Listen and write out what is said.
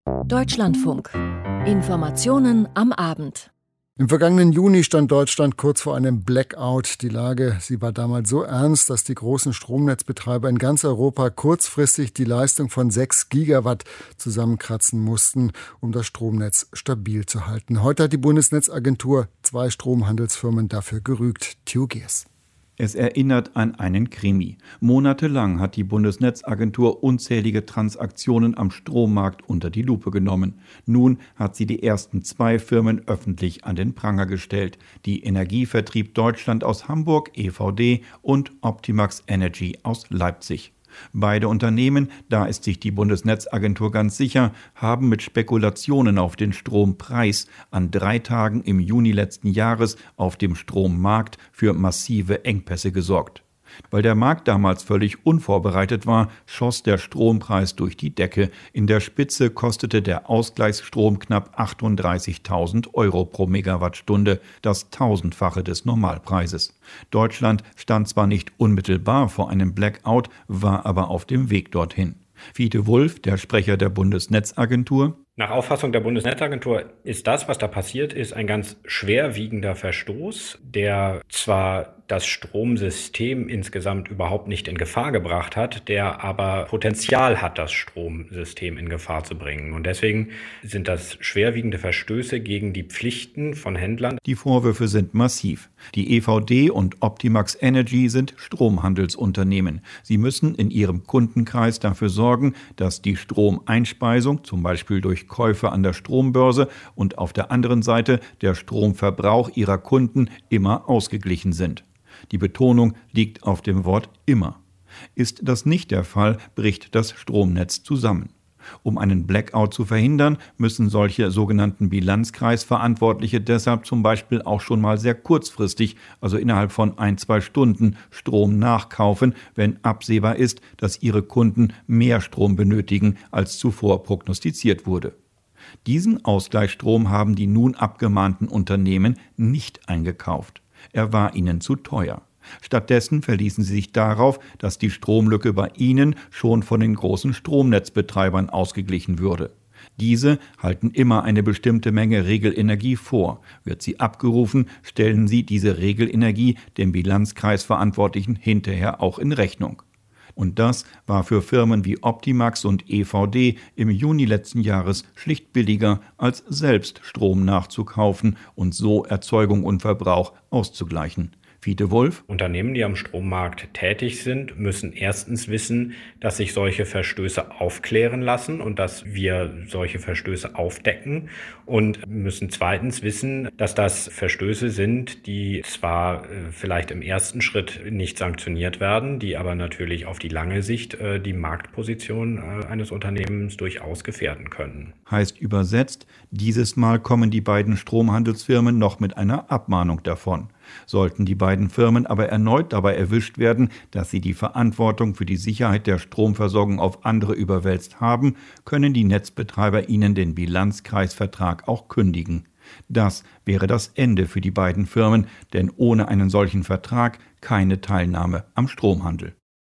Deutschlandfunk. Informationen am Abend. Im vergangenen Juni stand Deutschland kurz vor einem Blackout. Die Lage, sie war damals so ernst, dass die großen Stromnetzbetreiber in ganz Europa kurzfristig die Leistung von 6 Gigawatt zusammenkratzen mussten, um das Stromnetz stabil zu halten. Heute hat die Bundesnetzagentur 2 Stromhandelsfirmen dafür gerügt. Theo Geers. Es erinnert an einen Krimi. Monatelang hat die Bundesnetzagentur unzählige Transaktionen am Strommarkt unter die Lupe genommen. Nun hat sie die ersten 2 Firmen öffentlich an den Pranger gestellt. Die Energievertrieb Deutschland aus Hamburg, EVD, und Optimax Energy aus Leipzig. Beide Unternehmen, da ist sich die Bundesnetzagentur ganz sicher, haben mit Spekulationen auf den Strompreis an 3 Tagen im Juni letzten Jahres auf dem Strommarkt für massive Engpässe gesorgt. Weil der Markt damals völlig unvorbereitet war, schoss der Strompreis durch die Decke. In der Spitze kostete der Ausgleichsstrom knapp 38.000 Euro pro Megawattstunde, das 1000-fache des Normalpreises. Deutschland stand zwar nicht unmittelbar vor einem Blackout, war aber auf dem Weg dorthin. Fiete Wulff, der Sprecher der Bundesnetzagentur: Nach Auffassung der Bundesnetzagentur ist das, was da passiert ist, ein ganz schwerwiegender Verstoß, der zwar das Stromsystem insgesamt überhaupt nicht in Gefahr gebracht hat, der aber Potenzial hat, das Stromsystem in Gefahr zu bringen. Und deswegen sind das schwerwiegende Verstöße gegen die Pflichten von Händlern. Die Vorwürfe sind massiv. Die EVD und Optimax Energy sind Stromhandelsunternehmen. Sie müssen in ihrem Kundenkreis dafür sorgen, dass die Stromeinspeisung, zum Beispiel durch Käufe an der Strombörse, und auf der anderen Seite der Stromverbrauch ihrer Kunden immer ausgeglichen sind. Die Betonung liegt auf dem Wort immer. Ist das nicht der Fall, bricht das Stromnetz zusammen. Um einen Blackout zu verhindern, müssen solche sogenannten Bilanzkreisverantwortliche deshalb zum Beispiel auch schon mal sehr kurzfristig, also innerhalb von 1-2 Stunden, Strom nachkaufen, wenn absehbar ist, dass ihre Kunden mehr Strom benötigen, als zuvor prognostiziert wurde. Diesen Ausgleichsstrom haben die nun abgemahnten Unternehmen nicht eingekauft. Er war ihnen zu teuer. Stattdessen verließen sie sich darauf, dass die Stromlücke bei ihnen schon von den großen Stromnetzbetreibern ausgeglichen würde. Diese halten immer eine bestimmte Menge Regelenergie vor. Wird sie abgerufen, stellen sie diese Regelenergie dem Bilanzkreisverantwortlichen hinterher auch in Rechnung. Und das war für Firmen wie Optimax und EVD im Juni letzten Jahres schlicht billiger, als selbst Strom nachzukaufen und so Erzeugung und Verbrauch auszugleichen. Fiete Wulff: Unternehmen, die am Strommarkt tätig sind, müssen erstens wissen, dass sich solche Verstöße aufklären lassen und dass wir solche Verstöße aufdecken, und müssen zweitens wissen, dass das Verstöße sind, die zwar vielleicht im ersten Schritt nicht sanktioniert werden, die aber natürlich auf die lange Sicht die Marktposition eines Unternehmens durchaus gefährden können. Heißt übersetzt, dieses Mal kommen die beiden Stromhandelsfirmen noch mit einer Abmahnung davon. Sollten die beiden Firmen aber erneut dabei erwischt werden, dass sie die Verantwortung für die Sicherheit der Stromversorgung auf andere überwälzt haben, können die Netzbetreiber ihnen den Bilanzkreisvertrag auch kündigen. Das wäre das Ende für die beiden Firmen, denn ohne einen solchen Vertrag keine Teilnahme am Stromhandel.